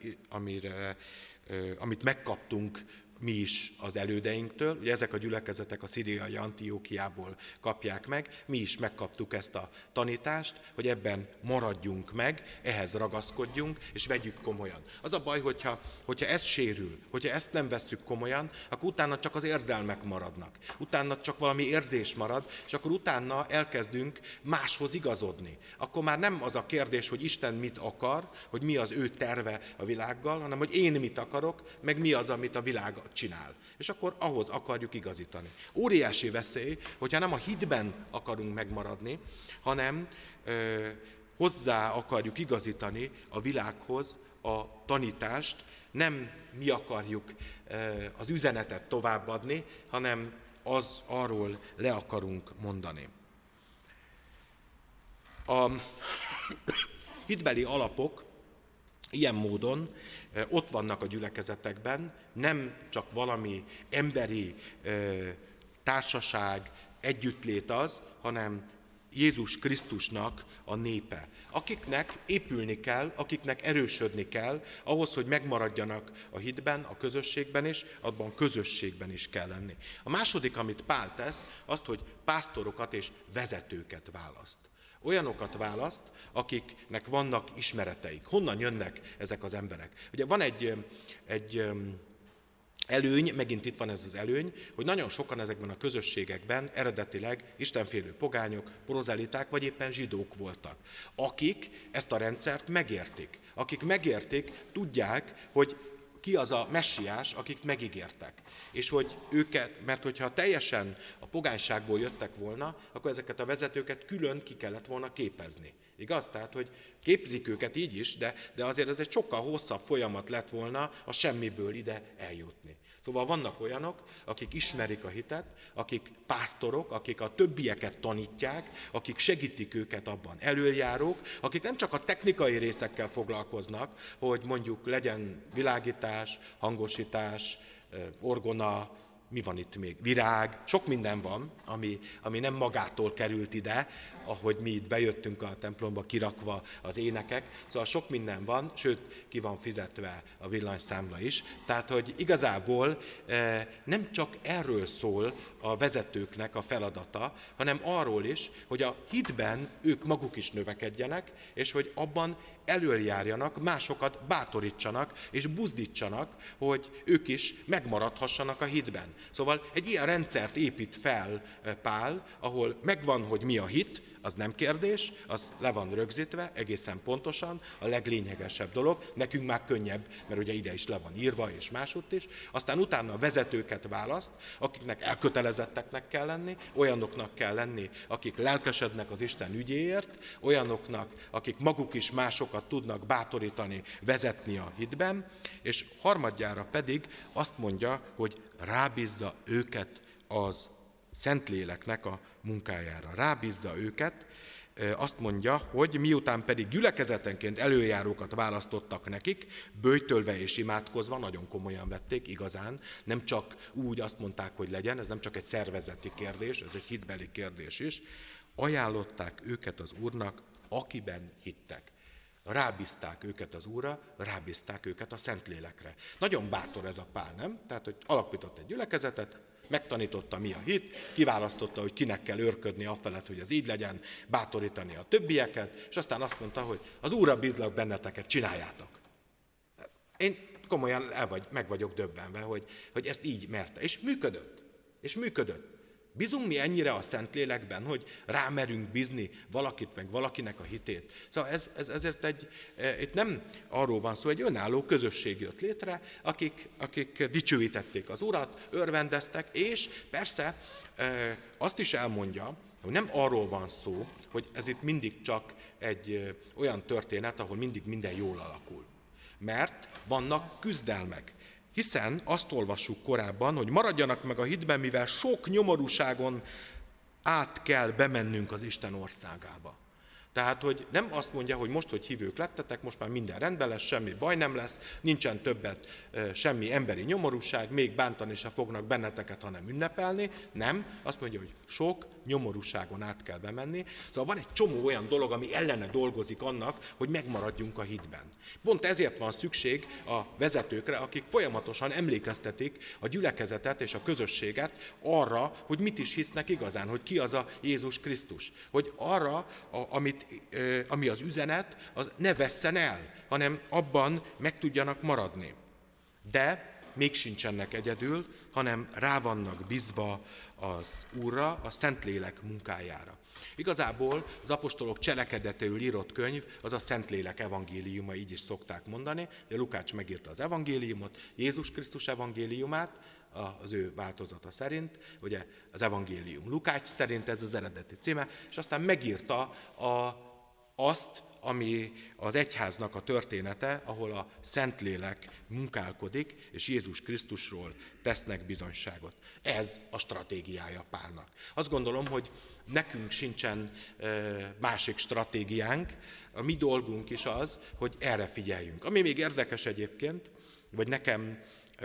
S1: amit megkaptunk mi is az elődeinktől. Ugye ezek a gyülekezetek a szíriai Antiókiából kapják meg, mi is megkaptuk ezt a tanítást, hogy ebben maradjunk meg, ehhez ragaszkodjunk, és vegyük komolyan. Az a baj, hogyha ez sérül, hogyha ezt nem vesszük komolyan, akkor utána csak az érzelmek maradnak. Utána csak valami érzés marad, és akkor utána elkezdünk máshoz igazodni. Akkor már nem az a kérdés, hogy Isten mit akar, hogy mi az ő terve a világgal, hanem hogy én mit akarok, meg mi az, amit a világ csinál. És akkor ahhoz akarjuk igazítani. Óriási veszély, hogyha nem a hitben akarunk megmaradni, hanem hozzá akarjuk igazítani a világhoz a tanítást, nem mi akarjuk az üzenetet továbbadni, hanem arról le akarunk mondani. A hitbeli alapok ilyen módon ott vannak a gyülekezetekben, nem csak valami emberi társaság, együttlét az, hanem Jézus Krisztusnak a népe, akiknek épülni kell, akiknek erősödni kell, ahhoz, hogy megmaradjanak a hitben, a közösségben is, abban közösségben is kell lenni. A második, amit Pál tesz, azt, hogy pásztorokat és vezetőket választ. Olyanokat választ, akiknek vannak ismereteik. Honnan jönnek ezek az emberek? Ugye van egy előny, megint itt van ez az előny, hogy nagyon sokan ezekben a közösségekben eredetileg istenfélő pogányok, prozeliták, vagy éppen zsidók voltak, akik ezt a rendszert megértik. Akik megértik, tudják, hogy ki az a messiás, akit megígértek. És hogy őket, mert hogyha teljesen a pogányságból jöttek volna, akkor ezeket a vezetőket külön ki kellett volna képezni. Igaz? Tehát, hogy képzik őket így is, de azért ez egy sokkal hosszabb folyamat lett volna a semmiből ide eljutni. Szóval vannak olyanok, akik ismerik a hitet, akik pásztorok, akik a többieket tanítják, akik segítik őket abban, elöljárók, akik nem csak a technikai részekkel foglalkoznak, hogy mondjuk legyen világítás, hangosítás, orgona, mi van itt még? Virág, sok minden van, ami nem magától került ide, ahogy mi itt bejöttünk a templomba kirakva az énekek. Szóval sok minden van, sőt, ki van fizetve a villanyszámla is. Tehát, hogy igazából nem csak erről szól a vezetőknek a feladata, hanem arról is, hogy a hitben ők maguk is növekedjenek, és hogy abban elöljárjanak, másokat bátorítsanak és buzdítsanak, hogy ők is megmaradhassanak a hitben. Szóval egy ilyen rendszert épít fel Pál, ahol megvan, hogy mi a hit, az nem kérdés, az le van rögzítve egészen pontosan, a leglényegesebb dolog, nekünk már könnyebb, mert ugye ide is le van írva, és másutt is. Aztán utána vezetőket választ, akiknek elkötelezetteknek kell lenni, olyanoknak kell lenni, akik lelkesednek az Isten ügyéért, olyanoknak, akik maguk is másokat tudnak bátorítani, vezetni a hitben, és harmadjára pedig azt mondja, hogy rábízza őket az Szentléleknek a munkájára. Rábízza őket, azt mondja, hogy miután pedig gyülekezetenként előjárókat választottak nekik, böjtölve és imádkozva, nagyon komolyan vették, igazán, nem csak úgy azt mondták, hogy legyen, ez nem csak egy szervezeti kérdés, ez egy hitbeli kérdés is, ajánlották őket az Úrnak, akiben hittek. Rábízták őket az Úrra, rábízták őket a Szentlélekre. Nagyon bátor ez a Pál, nem? Tehát, hogy alapított egy gyülekezetet, megtanította, mi a hit, kiválasztotta, hogy kinek kell őrködni afelett, hogy ez így legyen, bátorítani a többieket, és aztán azt mondta, hogy az Úrra bízlak benneteket, csináljátok. Én komolyan meg vagyok döbbenve, hogy ezt így merte. És működött. Bízunk mi ennyire a Szentlélekben, hogy rámerünk bízni valakit, meg valakinek a hitét? Szóval ezért itt nem arról van szó, egy önálló közösség jött létre, akik dicsőítették az Urat, örvendeztek, és persze azt is elmondja, hogy nem arról van szó, hogy ez itt mindig csak egy olyan történet, ahol mindig minden jól alakul. Mert vannak küzdelmek. Hiszen azt olvassuk korábban, hogy maradjanak meg a hitben, mivel sok nyomorúságon át kell bemennünk az Isten országába. Tehát, hogy nem azt mondja, hogy most, hogy hívők lettetek, most már minden rendben lesz, semmi baj nem lesz, nincsen többet semmi emberi nyomorúság, még bántani se fognak benneteket, hanem ünnepelni. Nem, azt mondja, hogy sok nyomorúságon át kell bemenni. Szóval van egy csomó olyan dolog, ami ellene dolgozik annak, hogy megmaradjunk a hitben. Pont ezért van szükség a vezetőkre, akik folyamatosan emlékeztetik a gyülekezetet és a közösséget arra, hogy mit is hisznek igazán, hogy ki az a Jézus Krisztus. Hogy arra, ami az üzenet, az ne vesszen el, hanem abban meg tudjanak maradni. De még sincsenek egyedül, hanem rá vannak bízva az Úrra, a Szentlélek munkájára. Igazából az apostolok cselekedetéül írott könyv, az a Szentlélek evangéliuma, így is szokták mondani. De Lukács megírta az evangéliumot, Jézus Krisztus evangéliumát, az ő változata szerint, ugye az evangélium Lukács szerint ez az eredeti címe, és aztán megírta azt, ami az egyháznak a története, ahol a Szentlélek munkálkodik, és Jézus Krisztusról tesznek bizonyságot. Ez a stratégiája Pálnak. Azt gondolom, hogy nekünk sincsen másik stratégiánk, a mi dolgunk is az, hogy erre figyeljünk. Ami még érdekes egyébként, vagy nekem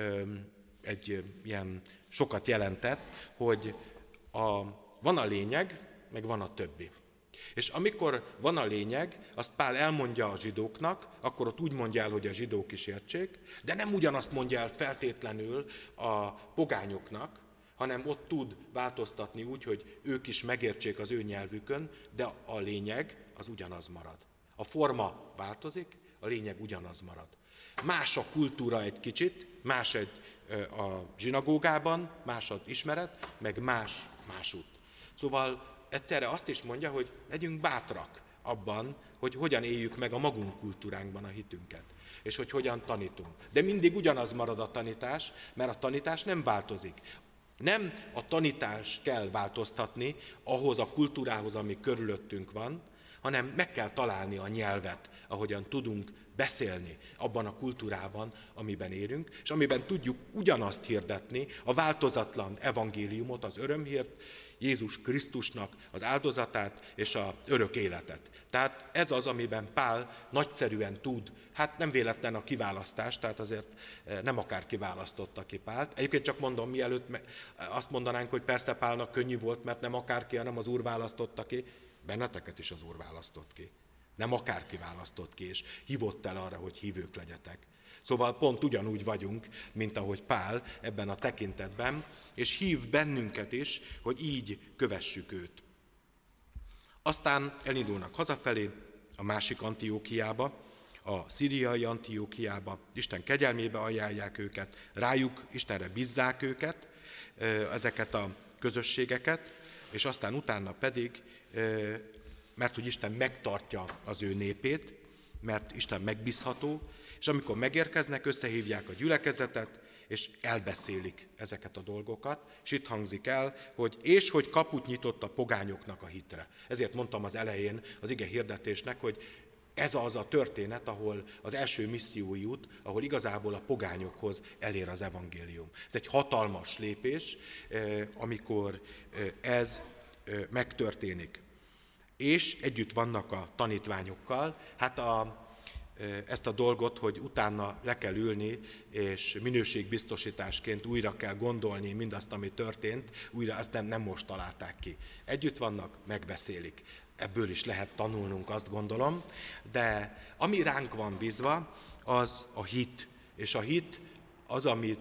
S1: egy ilyen sokat jelentett, hogy van a lényeg, meg van a többi. És amikor van a lényeg, azt Pál elmondja a zsidóknak, akkor ott úgy mondja el, hogy a zsidók is értsék, de nem ugyanazt mondja el feltétlenül a pogányoknak, hanem ott tud változtatni úgy, hogy ők is megértsék az ő nyelvükön, de a lényeg az ugyanaz marad. A forma változik, a lényeg ugyanaz marad. Más a kultúra egy kicsit, más a zsinagógában, más az ismeret, meg más út. Szóval egyszerre azt is mondja, hogy legyünk bátrak abban, hogy hogyan éljük meg a magunk kultúránkban a hitünket, és hogy hogyan tanítunk. De mindig ugyanaz marad a tanítás, mert a tanítás nem változik. Nem a tanítás kell változtatni ahhoz a kultúrához, ami körülöttünk van, hanem meg kell találni a nyelvet, ahogyan tudunk beszélni abban a kultúrában, amiben élünk, és amiben tudjuk ugyanazt hirdetni, a változatlan evangéliumot, az örömhírt, Jézus Krisztusnak az áldozatát és az örök életet. Tehát ez az, amiben Pál nagyszerűen tud, hát nem véletlen a kiválasztás, tehát azért nem akárki választotta ki Pált. Egyébként csak mondom, mielőtt azt mondanánk, hogy persze Pálnak könnyű volt, mert nem akárki, hanem az Úr választotta ki, benneteket is az Úr választott ki. Nem akárki választott ki, és hívott el arra, hogy hívők legyetek. Szóval pont ugyanúgy vagyunk, mint ahogy Pál ebben a tekintetben, és hív bennünket is, hogy így kövessük őt. Aztán elindulnak hazafelé, a másik Antiókiába, a szíriai Antiókiába, Isten kegyelmébe ajánlják őket, rájuk, Istenre bízzák őket, ezeket a közösségeket, és aztán utána pedig, mert hogy Isten megtartja az ő népét, mert Isten megbízható, és amikor megérkeznek, összehívják a gyülekezetet, és elbeszélik ezeket a dolgokat, és itt hangzik el, hogy kaput nyitott a pogányoknak a hitre. Ezért mondtam az elején az ige hirdetésnek, hogy ez az a történet, ahol az első missziói út, ahol igazából a pogányokhoz elér az evangélium. Ez egy hatalmas lépés, amikor ez megtörténik. És együtt vannak a tanítványokkal. Hát ezt a dolgot, hogy utána le kell ülni, és minőségbiztosításként újra kell gondolni mindazt, ami történt, újra azt nem most találták ki. Együtt vannak, megbeszélik. Ebből is lehet tanulnunk, azt gondolom, de ami ránk van bízva, az a hit. És a hit az, ami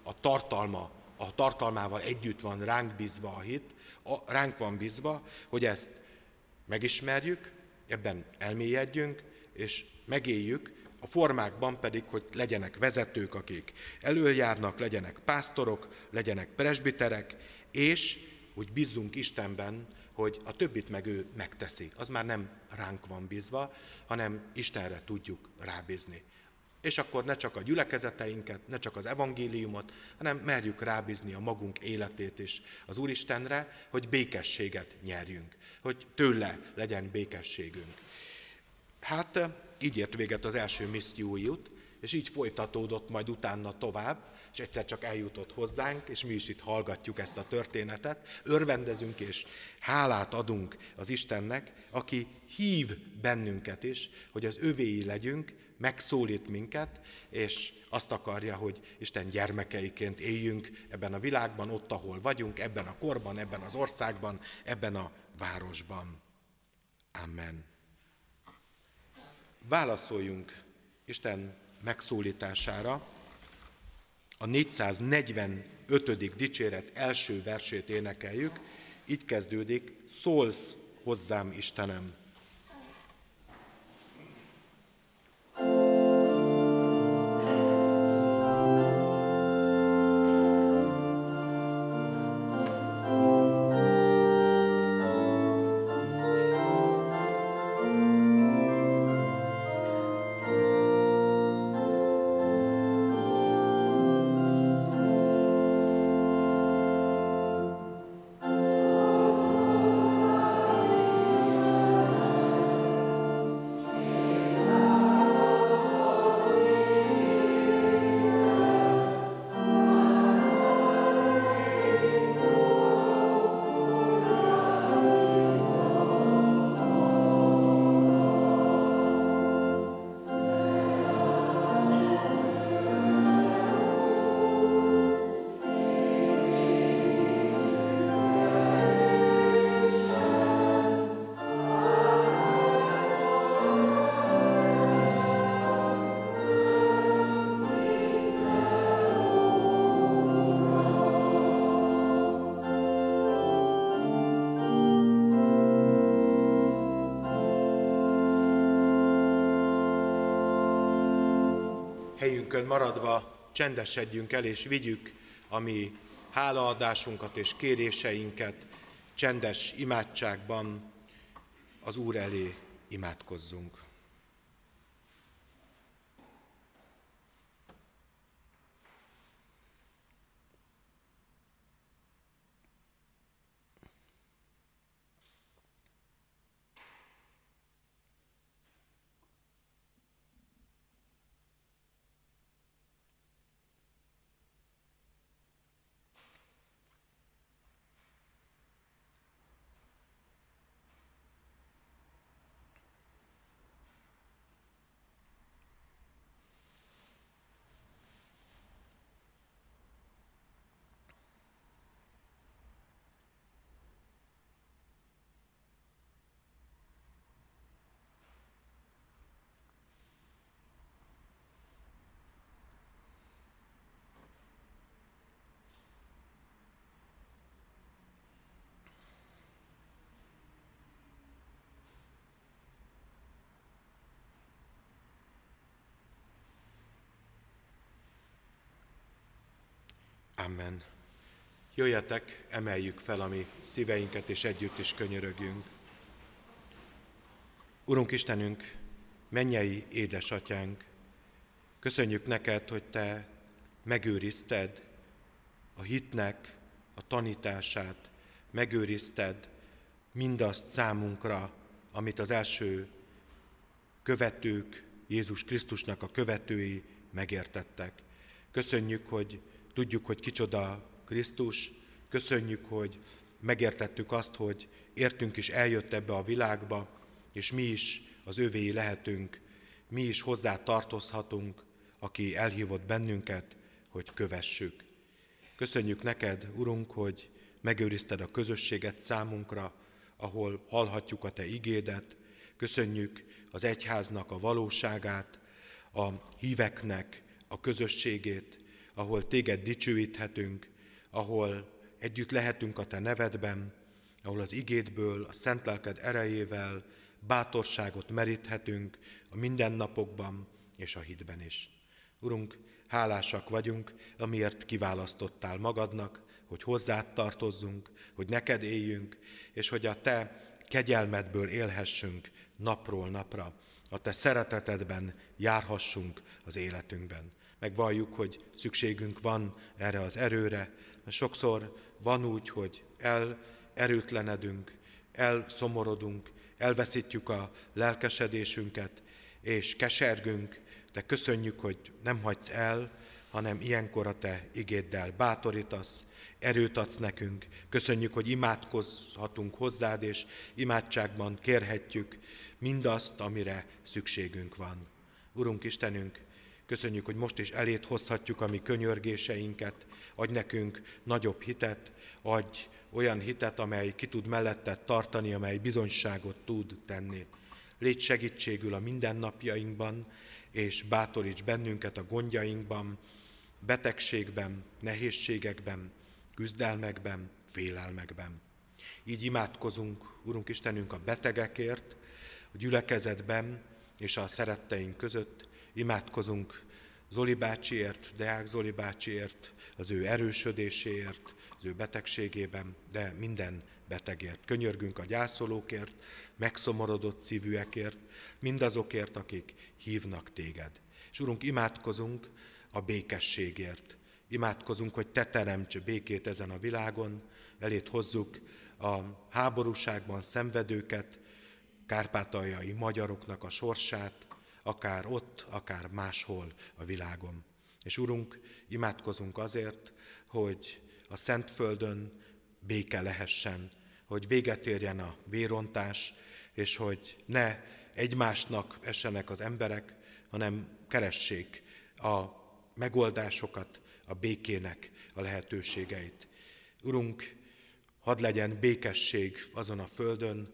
S1: a tartalmával együtt van ránk bízva a hit, ránk van bízva, hogy ezt megismerjük, ebben elmélyedjünk, és megéljük, a formákban pedig, hogy legyenek vezetők, akik előjárnak, legyenek pásztorok, legyenek presbiterek, és úgy bízzunk Istenben, hogy a többit meg ő megteszi. Az már nem ránk van bízva, hanem Istenre tudjuk rábízni. És akkor ne csak a gyülekezeteinket, ne csak az evangéliumot, hanem merjük rábízni a magunk életét is az Úristenre, hogy békességet nyerjünk, hogy tőle legyen békességünk. Hát így ért véget az első missziói út, és így folytatódott majd utána tovább, és egyszer csak eljutott hozzánk, és mi is itt hallgatjuk ezt a történetet, örvendezünk és hálát adunk az Istennek, aki hív bennünket is, hogy az övéi legyünk, megszólít minket, és azt akarja, hogy Isten gyermekeiként éljünk ebben a világban, ott, ahol vagyunk, ebben a korban, ebben az országban, ebben a városban. Amen. Válaszoljunk Isten megszólítására. A 445. dicséret első versét énekeljük, így kezdődik: szólsz hozzám, Istenem. Helyünkön maradva csendesedjünk el, és vigyük a mi hálaadásunkat és kéréseinket csendes imádságban az Úr elé imádkozzunk. Amen. Jöjjetek, emeljük fel a mi szíveinket, és együtt is könyörögjünk. Urunk Istenünk, mennyei édesatyánk, köszönjük neked, hogy te megőrizted a hitnek a tanítását, megőrizted mindazt számunkra, amit az első követők, Jézus Krisztusnak a követői megértettek. Köszönjük, hogy tudjuk, hogy kicsoda Krisztus, köszönjük, hogy megértettük azt, hogy értünk is eljött ebbe a világba, és mi is az övéi lehetünk, mi is hozzá tartozhatunk, aki elhívott bennünket, hogy kövessük. Köszönjük neked, Urunk, hogy megőrizted a közösséget számunkra, ahol hallhatjuk a te igédet. Köszönjük az egyháznak a valóságát, a híveknek a közösségét, ahol téged dicsőíthetünk, ahol együtt lehetünk a te nevedben, ahol az igédből, a szent lelked erejével bátorságot meríthetünk a mindennapokban és a hitben is. Urunk, hálásak vagyunk, amiért kiválasztottál magadnak, hogy hozzád tartozzunk, hogy neked éljünk, és hogy a te kegyelmedből élhessünk napról napra, a te szeretetedben járhassunk az életünkben. Megvalljuk, hogy szükségünk van erre az erőre, mert sokszor van úgy, hogy erőtlenedünk, elszomorodunk, elveszítjük a lelkesedésünket, és kesergünk, de köszönjük, hogy nem hagysz el, hanem ilyenkor a te igéddel bátorítasz, erőt adsz nekünk. Köszönjük, hogy imádkozhatunk hozzád, és imádságban kérhetjük mindazt, amire szükségünk van. Urunk Istenünk, köszönjük, hogy most is eléd hozhatjuk a mi könyörgéseinket, adj nekünk nagyobb hitet, adj olyan hitet, amely ki tud melletted tartani, amely bizonyságot tud tenni. Légy segítségül a mindennapjainkban, és bátoríts bennünket a gondjainkban, betegségben, nehézségekben, küzdelmekben, félelmekben. Így imádkozunk, Urunk Istenünk, a betegekért, a gyülekezetben és a szeretteink között. Imádkozunk Zoli bácsiért, Deák Zoli bácsiért, az ő erősödéséért, az ő betegségében, de minden betegért. Könyörgünk a gyászolókért, megszomorodott szívűekért, mindazokért, akik hívnak téged. És Urunk, imádkozunk a békességért. Imádkozunk, hogy te teremts békét ezen a világon, eléd hozzuk a háborúságban szenvedőket, kárpátaljai magyaroknak a sorsát, akár ott, akár máshol a világon. És Urunk, imádkozunk azért, hogy a Szentföldön béke lehessen, hogy véget érjen a vérontás, és hogy ne egymásnak essenek az emberek, hanem keressék a megoldásokat, a békének a lehetőségeit. Urunk, hadd legyen békesség azon a földön,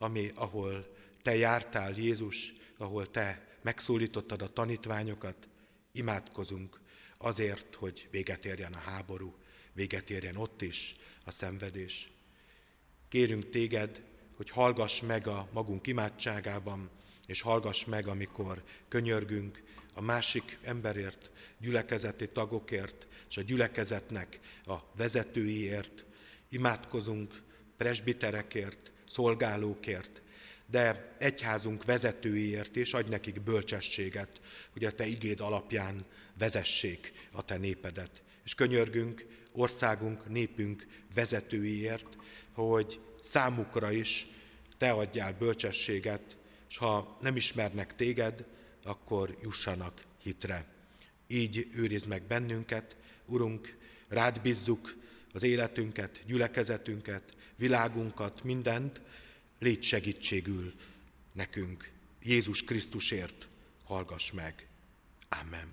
S1: ahol te jártál, Jézus, ahol te megszólítottad a tanítványokat, imádkozunk azért, hogy véget érjen a háború, véget érjen ott is a szenvedés. Kérünk téged, hogy hallgass meg a magunk imádságában, és hallgass meg, amikor könyörgünk a másik emberért, gyülekezeti tagokért, és a gyülekezetnek a vezetőiért. Imádkozunk presbiterekért, szolgálókért, de egyházunk vezetőiért is, adj nekik bölcsességet, hogy a te igéd alapján vezessék a te népedet. És könyörgünk országunk, népünk vezetőiért, hogy számukra is te adjál bölcsességet, és ha nem ismernek téged, akkor jussanak hitre. Így őrizd meg bennünket, Urunk, rád bízzuk az életünket, gyülekezetünket, világunkat, mindent, légy segítségül nekünk. Jézus Krisztusért hallgass meg. Amen.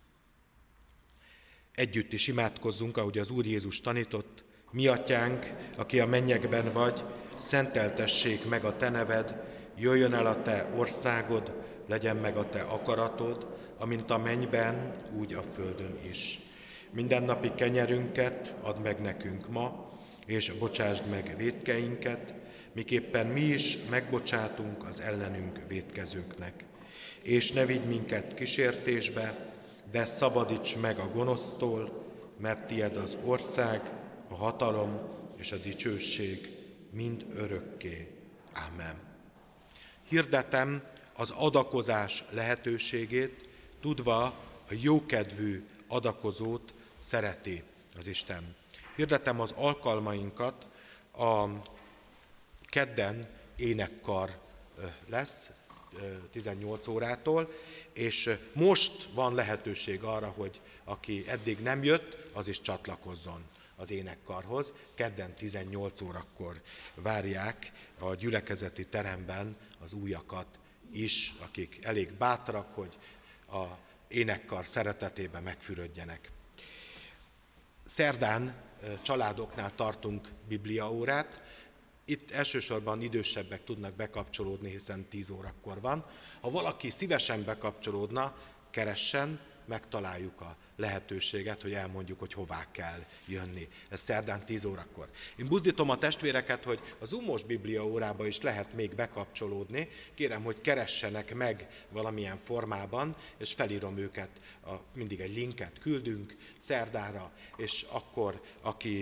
S1: Együtt is imádkozzunk, ahogy az Úr Jézus tanított. Mi atyánk, aki a mennyekben vagy, szenteltessék meg a te neved, jöjjön el a te országod, legyen meg a te akaratod, amint a mennyben, úgy a földön is. Mindennapi kenyerünket add meg nekünk ma, és bocsásd meg vétkeinket, miképpen mi is megbocsátunk az ellenünk vétkezőknek. És ne vigy minket kísértésbe, de szabadíts meg a gonosztól, mert tied az ország, a hatalom és a dicsőség mind örökké. Amen. Hirdetem az adakozás lehetőségét, tudva a jókedvű adakozót szereti az Isten. Hirdetem az alkalmainkat, a kedden énekkar lesz 18 órától, és most van lehetőség arra, hogy aki eddig nem jött, az is csatlakozzon az énekkarhoz. Kedden 18 órakor várják a gyülekezeti teremben az újakat is, akik elég bátrak, hogy a énekkar szeretetében megfürödjenek. Szerdán családoknál tartunk bibliaórát. Itt elsősorban idősebbek tudnak bekapcsolódni, hiszen 10 órakor van. Ha valaki szívesen bekapcsolódna, keressen, megtaláljuk a lehetőséget, hogy elmondjuk, hogy hová kell jönni. Ez szerdán 10 órakor. Én buzdítom a testvéreket, hogy az Zoom-os Biblia órába is lehet még bekapcsolódni. Kérem, hogy keressenek meg valamilyen formában, és felírom őket, mindig egy linket küldünk szerdára, és akkor, aki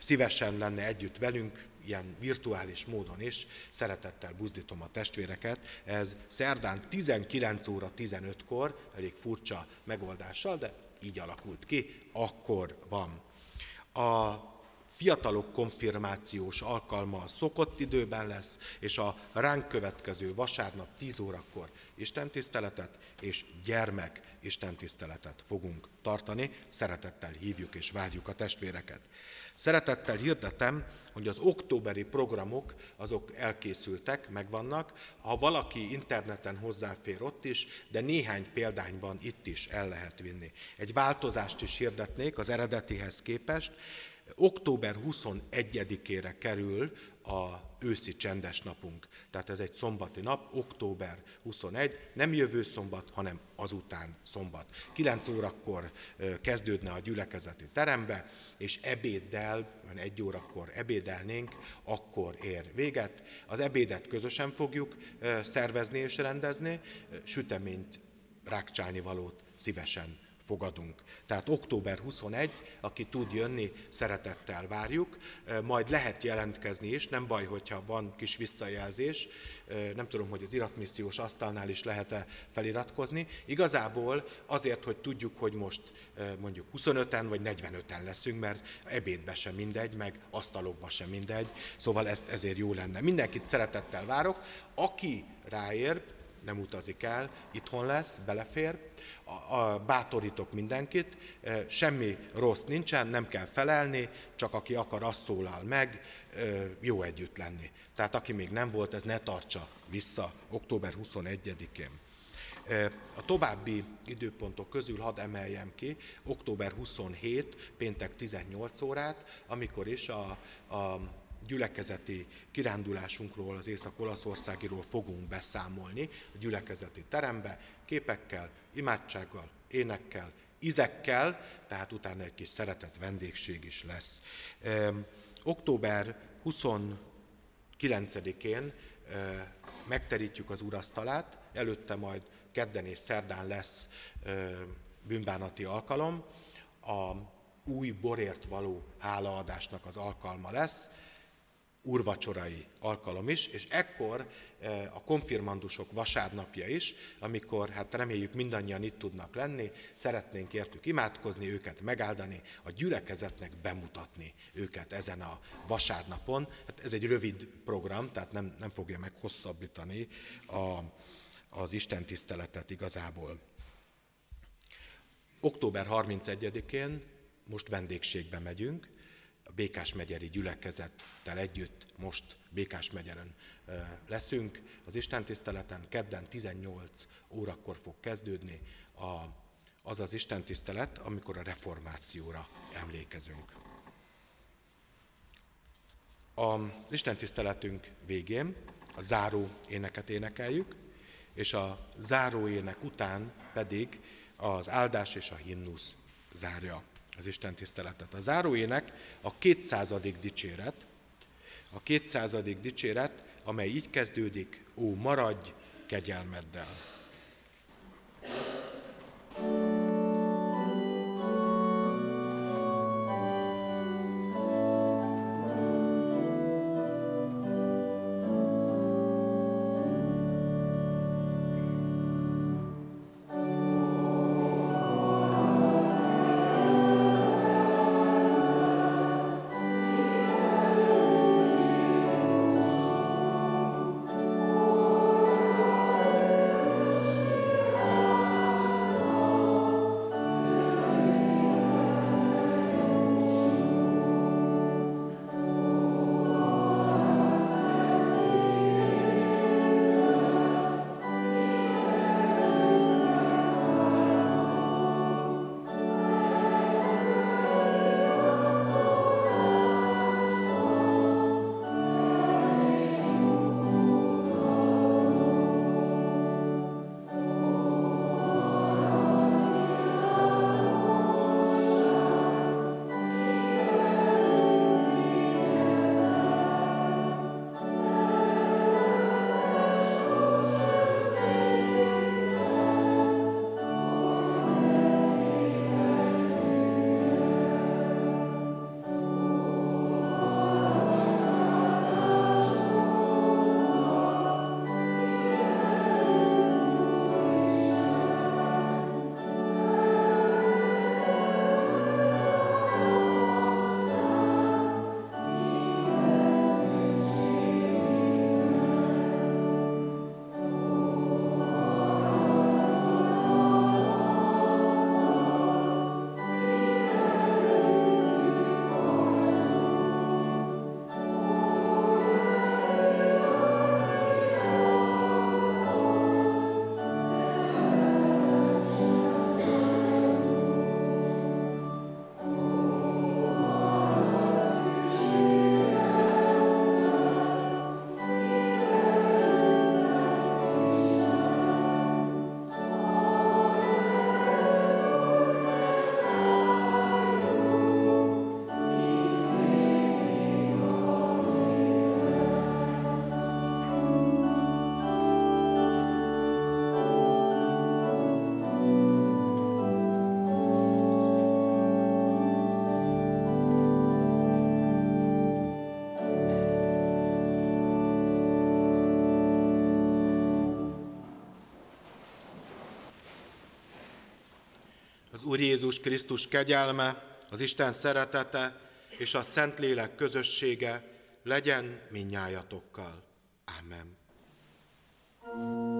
S1: szívesen lenne együtt velünk, ilyen virtuális módon is, szeretettel buzdítom a testvéreket. Ez szerdán 19 óra 15-kor, elég furcsa megoldással, de így alakult ki, akkor van. A fiatalok konfirmációs alkalma a szokott időben lesz, és a ránk következő vasárnap 10 órakor istentiszteletet és gyermek istentiszteletet fogunk tartani. Szeretettel hívjuk és várjuk a testvéreket. Szeretettel hirdetem, hogy az októberi programok azok elkészültek, megvannak. Ha valaki interneten hozzáfér ott is, de néhány példányban itt is el lehet vinni. Egy változást is hirdetnék az eredetihez képest. Október 21-ére kerül a őszi csendes napunk. Tehát ez egy szombati nap, október 21, nem jövő szombat, hanem azután szombat. 9 órakor kezdődne a gyülekezeti terembe, és ebéddel, 1 órakor ebédelnénk, akkor ér véget. Az ebédet közösen fogjuk szervezni és rendezni, süteményt, rákcsálnivalót szívesen fogadunk. Tehát október 21, aki tud jönni, szeretettel várjuk, majd lehet jelentkezni is, nem baj, hogyha van kis visszajelzés, nem tudom, hogy az iratmissziós asztalnál is lehet-e feliratkozni. Igazából azért, hogy tudjuk, hogy most mondjuk 25-en vagy 45-en leszünk, mert ebédbe sem mindegy, meg asztalokba sem mindegy, szóval ezért jó lenne. Mindenkit szeretettel várok, aki ráér, nem utazik el, itthon lesz, belefér, bátorítok mindenkit, semmi rossz nincsen, nem kell felelni, csak aki akar, az szólal meg, jó együtt lenni. Tehát aki még nem volt, ez ne tartsa vissza október 21-én. A további időpontok közül hadd emeljem ki október 27, péntek 18 órát, amikor is a gyülekezeti kirándulásunkról, az Észak-Olaszországiról fogunk beszámolni a gyülekezeti terembe, képekkel, imádsággal, énekkel, ízekkel, tehát utána egy kis szeretett vendégség is lesz. Október 29-én megterítjük az úrasztalát, előtte majd kedden és szerdán lesz bűnbánati alkalom, a új borért való hálaadásnak az alkalma lesz, úrvacsorai alkalom is, és ekkor a konfirmandusok vasárnapja is, amikor hát reméljük mindannyian itt tudnak lenni, szeretnénk értük imádkozni, őket megáldani, a gyülekezetnek bemutatni őket ezen a vasárnapon. Hát ez egy rövid program, tehát nem fogja meghosszabbítani az istentiszteletet igazából. Október 31-én most vendégségbe megyünk, a Békásmegyeri gyülekezettel együtt most Békásmegyeren leszünk. Az istentiszteleten kedden 18 órakor fog kezdődni az az istentisztelet, amikor a reformációra emlékezünk. Az istentiszteletünk végén a záró éneket énekeljük, és a záró ének után pedig az áldás és a himnusz zárja az istentiszteletet. A záróének a 200. dicséret, amely így kezdődik: Ó, maradj kegyelmeddel! Az Úr Jézus Krisztus kegyelme, az Isten szeretete és a Szentlélek közössége legyen mindnyájatokkal. Ámen.